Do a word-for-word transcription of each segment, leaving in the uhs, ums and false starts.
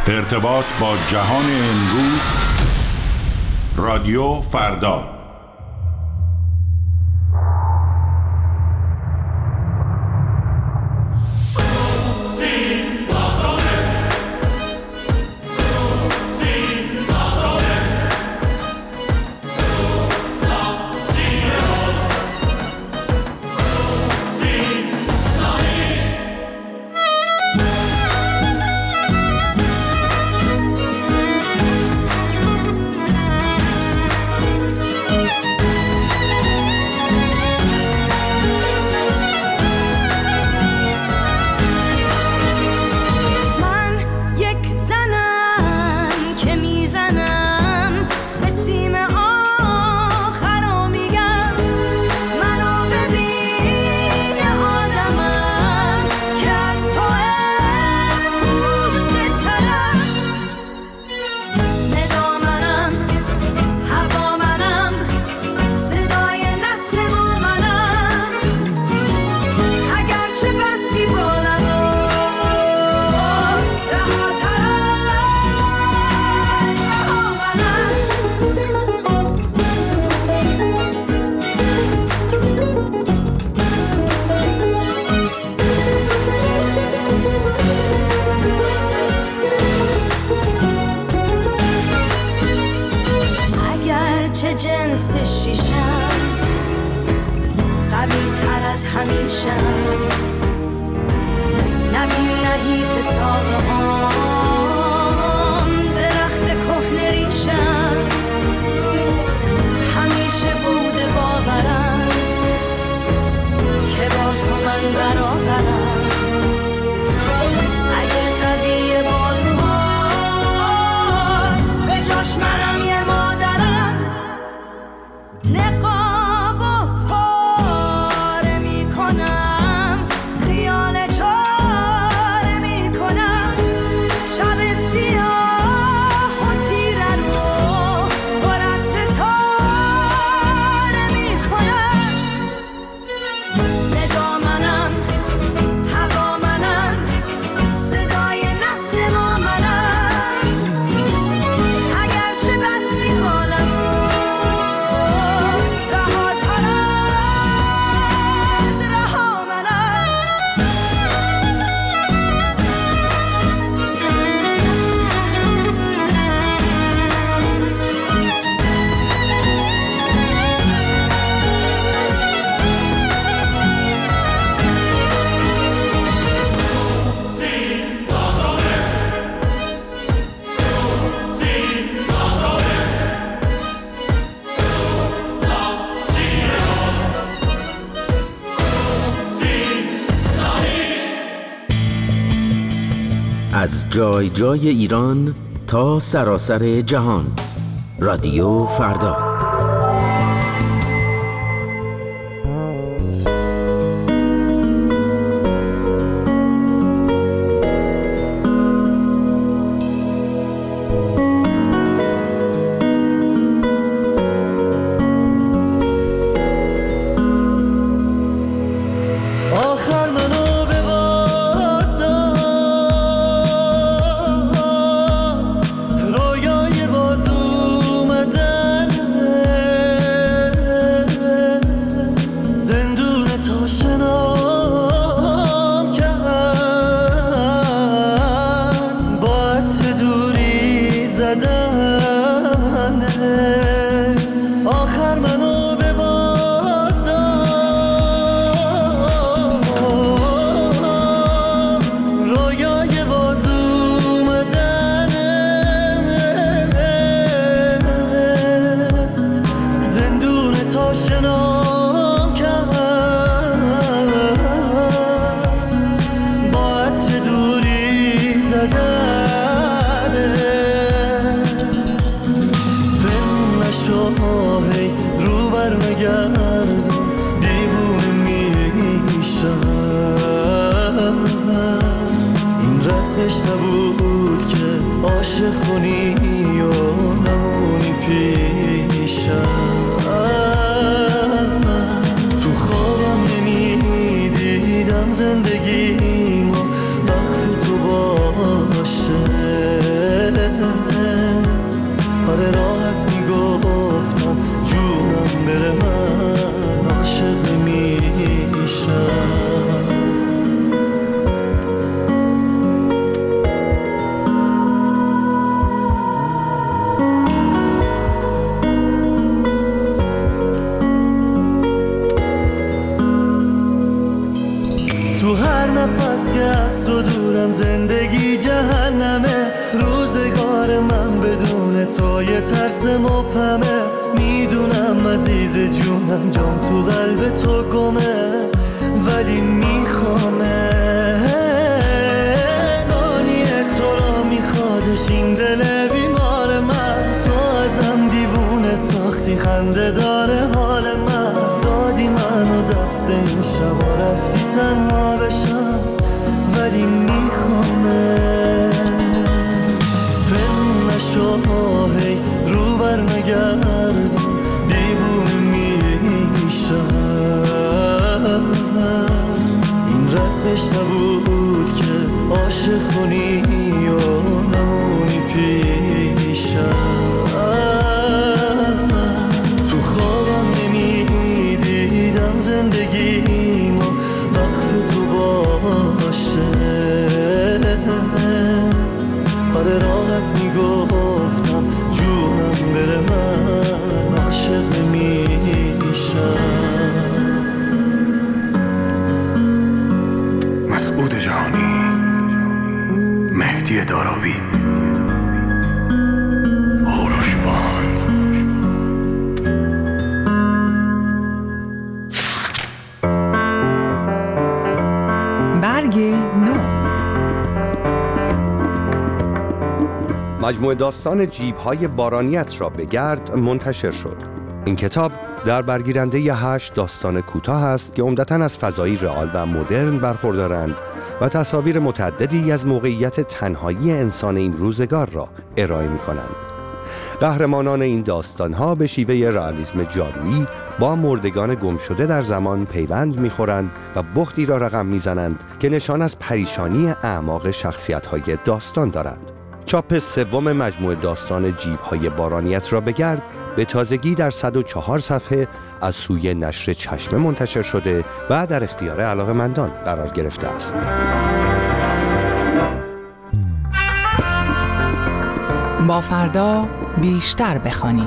ارتباط با جهان امروز. رادیو فردا. از جای جای ایران تا سراسر جهان. رادیو فردا. زندگیمو وقت تو باشه. تا یه ترس مبهمه، میدونم عزیز جونم جام تو قلب تو گمه، ولی میخوامه. ثانیه تو را میخوادش این دل بیمار من، تو ازم دیوونه ساختی خنده داره حال من، دادی منو دست این شبا رفتی تنها بشم، ولی میخوامه. پنون نشو هی رو بر نگردون، دیوونه میشم. این رسمش نبود که عاشق کنی و نمونی پیشم. تو خوابم نمیدیدم زندگیمو وقف تو باشه، آره راحت میگفتم جونم بره من عاشق نمیشم. مسعود جهانی، مهدی داراوی، هوروش باند. برگ نو. مجموعه داستان جیب‌های بارانیت را بگرد منتشر شد. این کتاب در برگیرنده ی هشت داستان کوتاه است که عمدتاً از فضایی رئال و مدرن برخوردارند و تصاویر متعددی از موقعیت تنهایی انسان این روزگار را ارائه می‌کنند. قهرمانان این داستان‌ها به شیوه رئالیسم جادویی با مردگان گم شده در زمان پیوند می‌خورند و بختی را رقم می‌زنند که نشان از پریشانی اعماق شخصیت‌های داستان دارد. چاپ سوم مجموعه داستان جیب‌های بارانیت را بگرد به تازگی در صد و چهار صفحه از سوی نشر چشمه منتشر شده و در اختیار علاقه‌مندان قرار گرفته است. با فردا بیشتر بخوانیم.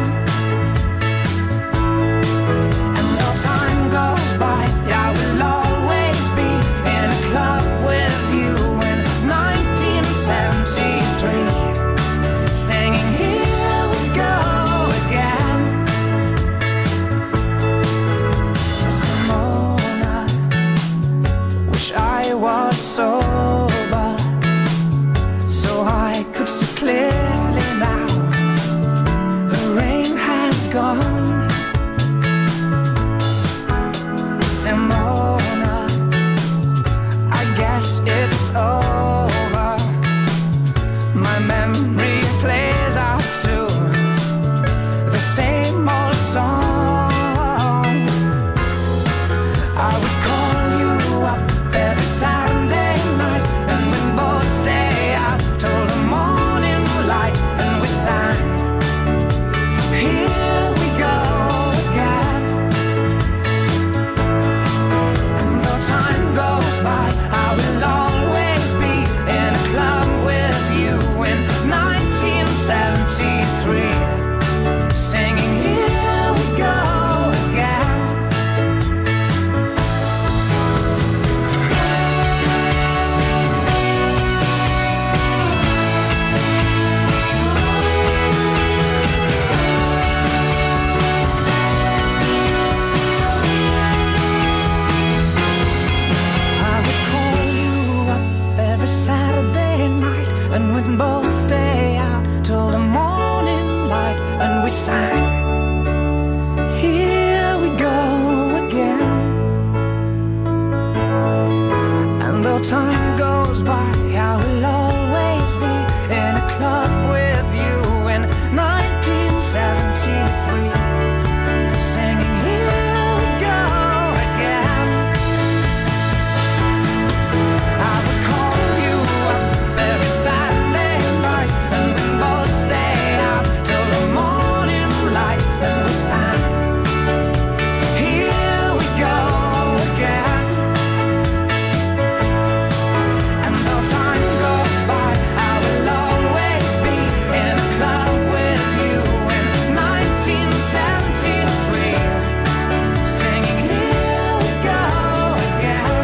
Love though time goes by, I will always be in a club with you in nineteen seventy-three, singing here we go again. I would call you up every Saturday night, and we both stay out till the morning light, and we sang here we go again. And though time goes by, I will always be in a club with you in nineteen seventy-three, singing here we go again.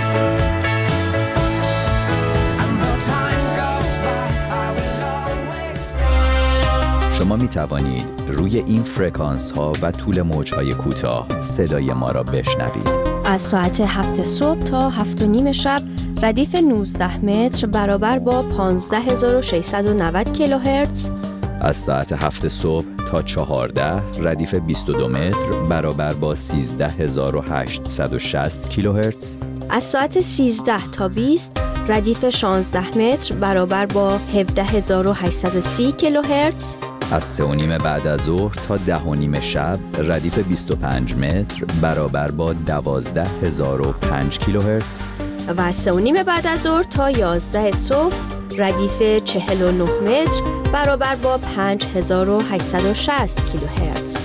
And though time goes by, I will always be. شما می توانید روی این فرکانس ها و طول موج های کوتاه صدای ما را بشنوید. از ساعت هفت صبح تا هفت و نیم شب ردیف نوزده متر برابر با پانزده هزار و ششصد و نود کیلوهرتز. از ساعت هفت صبح تا چهارده ردیف بیست و دو متر برابر با سیزده هزار و هشتصد و شصت کیلوهرتز. از ساعت سیزده تا بیست ردیف شانزده متر برابر با هفده هزار و هشتصد و سی کیلوهرتز. از سه و نیم بعد از ظهر تا ده و نیم شب ردیف بیست و پنج متر برابر با دوازده هزار و پنج کیلوهرتز. و از سه و نیم بعد از ظهر تا یازده صبح ردیف چهل و نه متر برابر با پنج هزار و هشتصد و شصت کیلوهرتز.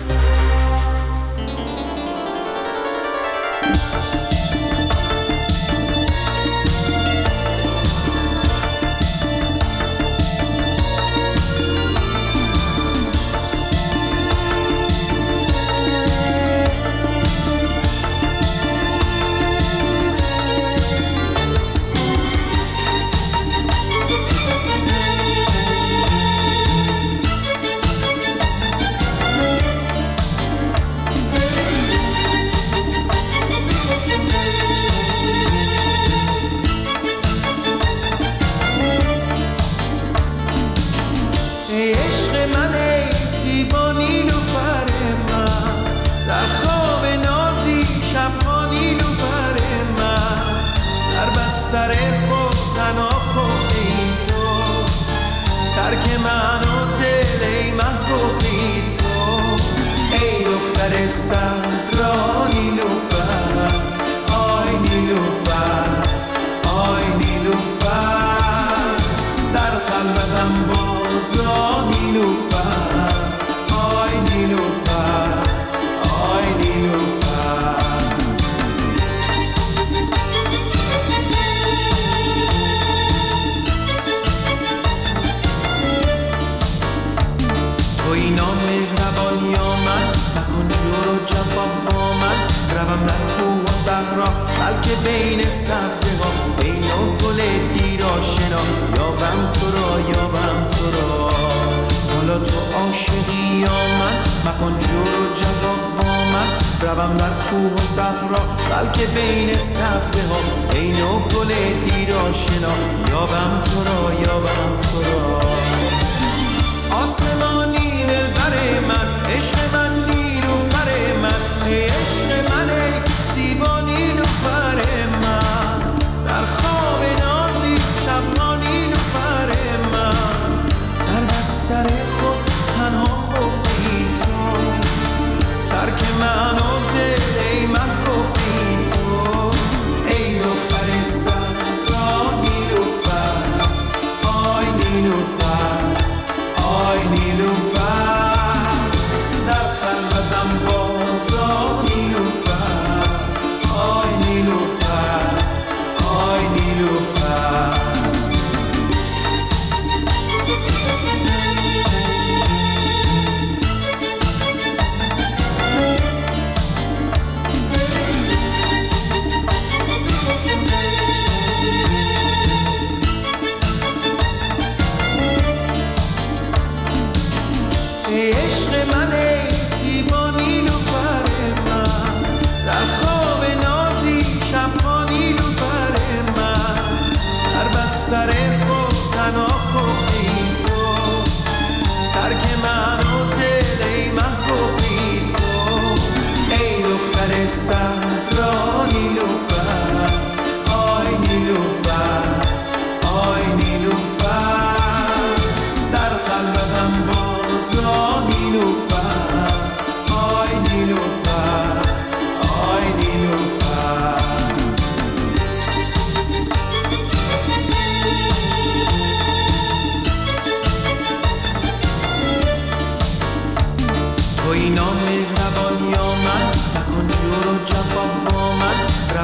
ای عشق من، ای زیبا نیلوفر من، در خواب نازی شبها نیلوفر من، در بستر خود تنها خفته ای تو، ترک من و دل ای محبوبی تو. ای دختر صحرا نیلوفر، آی نیلوفر، آی نیلوفر، در خلوتم بازا نیلوفر، آی نیلوفر، آی نیلوفر. توی نام مهربان یا من، نکن جور و جفا با من، روم در کوه و صحرا بلکه بین سبزه ها، بین و گل دیر آشنا، یابم تو را، یابم تو را. حالا تو عاشقی یا من، مکن جور و جفا با من، روم در کوه و صحرا بلکه بین سبزه ها، بین و گل دیر آشنا، یابم تو را، یابم تو را. آسمانی دلبر من، عشق من نیلوفر من، ای عشق من، ای زیبا نیلوفر من، در خواب نازی شبها نیلوفر من، در بستر خود تنها خفتی تو، ترک من و دل ای من گفتی تو. ای دختر صحرا نیلوفر، آی نیلوفر، آی نیلوفر، در خلوت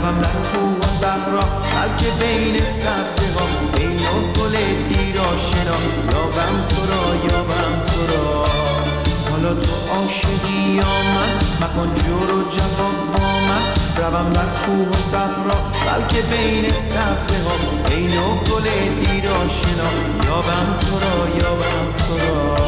روم در کوه و صحرا بلکه بین سبزه ها بین گل دیر آشنا یابم تو را یابم تو را حالا تو عاشقی یا من مکن جور و جفا با من روم در کوه و صحرا بلکه بین سبزه ها بین گل دیر آشنا یابم تو را یابم تو را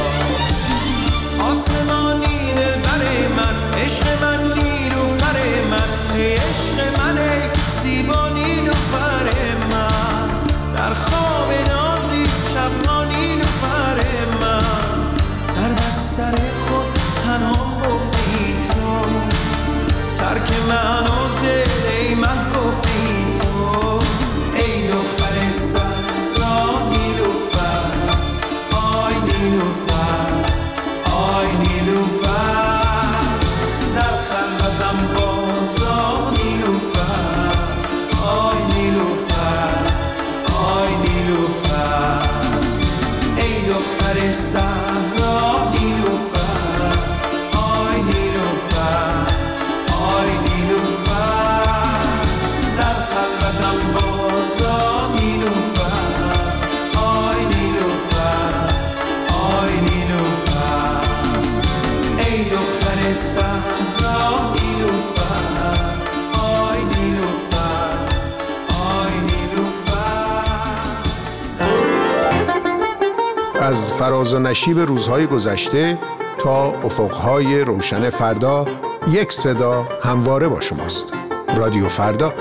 آسمانی دل بر من عشق من نیلوفر من ای عشق من ای زیبا نیلوفر من در خواب نازی شب نیلوفر من در بستر خود تنها خفتی تو ترک من و دل ای من گفتی تو ای دختر صحرا نیلوفر آی نیلوفر آی نیلوفر در خلوتم بازا نیلوفر آی نیلوفر آی نیلوفر ای دختر صحرا نیلوفر آی نیلوفر آی نیلوفر در خلوتم بازا نیلوفر آی نیلوفر آی نیلوفر ای دختر صحرا نیلوفر آی نیلوفر آی نیلوفر از فراز و نشیب روزهای گذشته تا افقهای روشن فردا یک صدا همواره با شماست. رادیو فردا.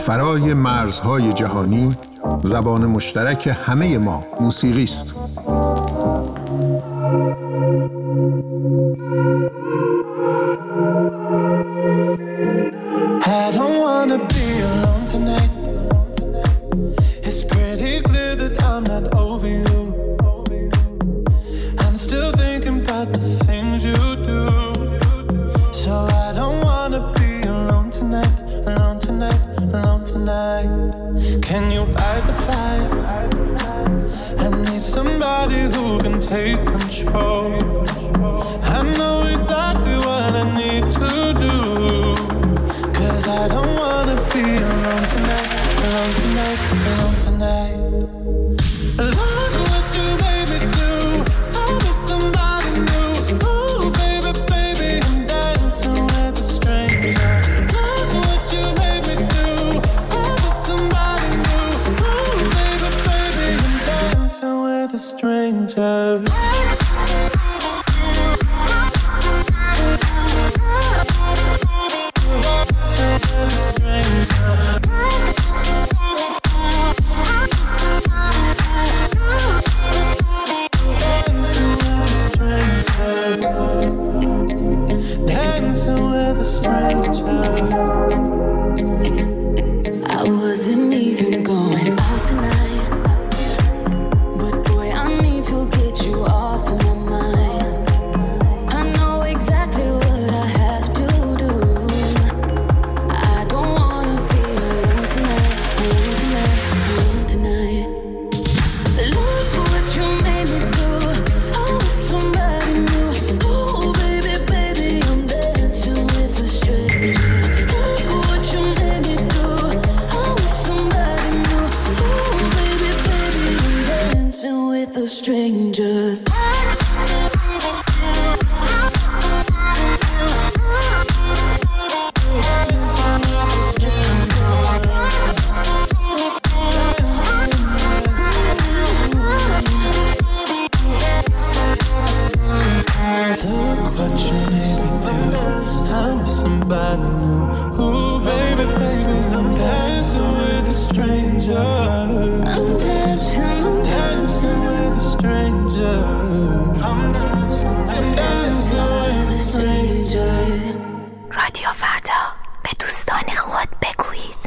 فرای مرزهای جهانی زبان مشترک همه ما موسیقی است. I don't wanna be alone tonight. It's pretty clear that I'm not over you. I'm still thinking about the things you do. So I don't wanna be alone tonight, alone tonight, alone tonight. Can you light the fire? I need somebody who can take control. I know exactly what I need to do. Cause I don't wanna be alone tonight, alone tonight, alone tonight. Look what you made me do. I was somebody new. Ooh, baby, baby, I'm dancing with a stranger. Look what you made me do. I was somebody new. Ooh, baby, baby, I'm dancing with a stranger. I wasn't even going out tonight, but boy, I need to get you off of my mind. I know exactly what I have to do. I don't wanna be alone tonight, alone tonight, alone tonight. Look what you made me do. I was somebody new. Oh baby, baby, I'm dancing with a stranger. Look what you made me do. I was somebody new. Oh baby, baby, I'm dancing with a stranger. Look what you made me do. I'm somebody new. Ooh, baby, baby, I'm dancing with a stranger. I'm dancing, I'm Dancing with a stranger. I'm dancing, I'm dancing with a stranger. رادیو فردا، به دوستان خود بگویید.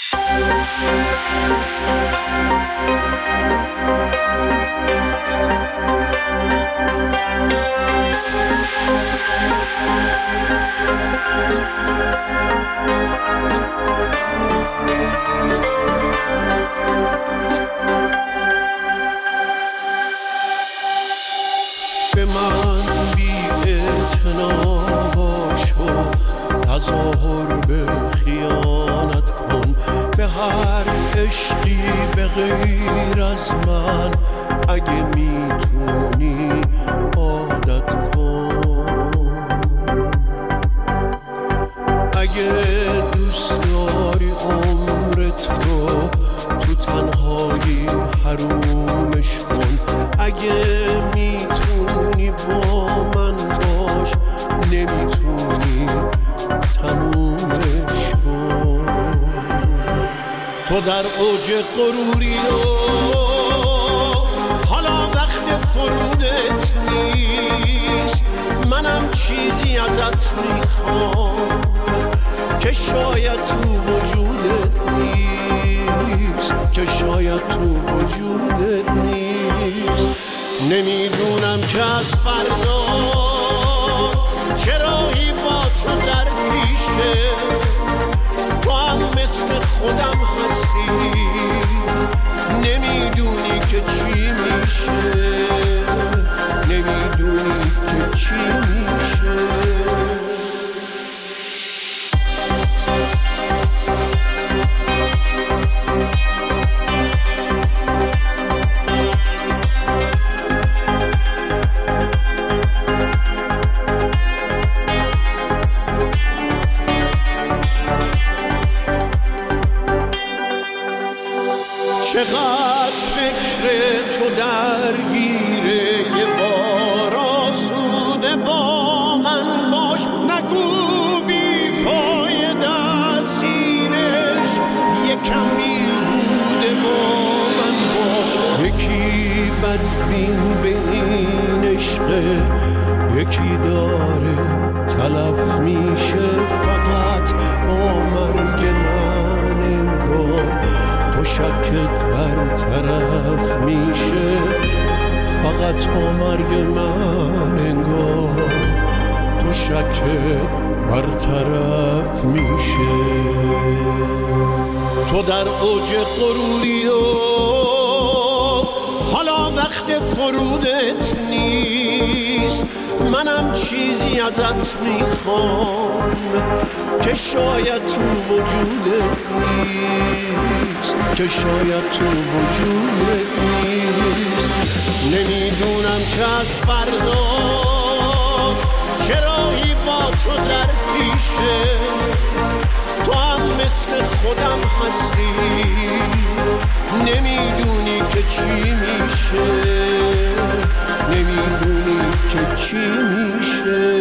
به من بی اعتنا باش و تظاهر به خیانت کن. به هر عشقی به غیر از من اگه میتونی عادت کن. اگه دوست داری عمرت رو تو تنهایی حرومش کن. اگه میتونی با من باش، نمیتونی تمومش کن. تو در اوج غروری و حالا وقت فرودت نیست. منم چیزی ازت میخوام که شاید تو وجودت نیست، که شاید تو وجودت نیست. نمیدونم که از فردا چرایی با تو در پیشه. تو هم مثل خودم هستی، نمیدونی که چی میشه، نمیدونی که چی میشه. چقدر فکر تو درگیره، یه بار آسوده با من باش. نگو بی فایده سینش، یه یکم بیهوده با من باش. یکی بدبین به این عشقه، یکی داره تلف میشه فقط با مرگ من. انگار تو شکت برطرف میشه فقط با مرگ من. انگار تو شکت برطرف میشه. تو در اوج غروری و حالا وقت فرودت نیست. منم چیزی ازت میخوام که شاید تو وجودت نیست، که شاید تو وجودت نیست. نمیدونم که از فردا چرایی با تو در پیشه. تو هم مثل خودم هستی، نمیدونی که چی میشه، نمیدونی که چی میشه.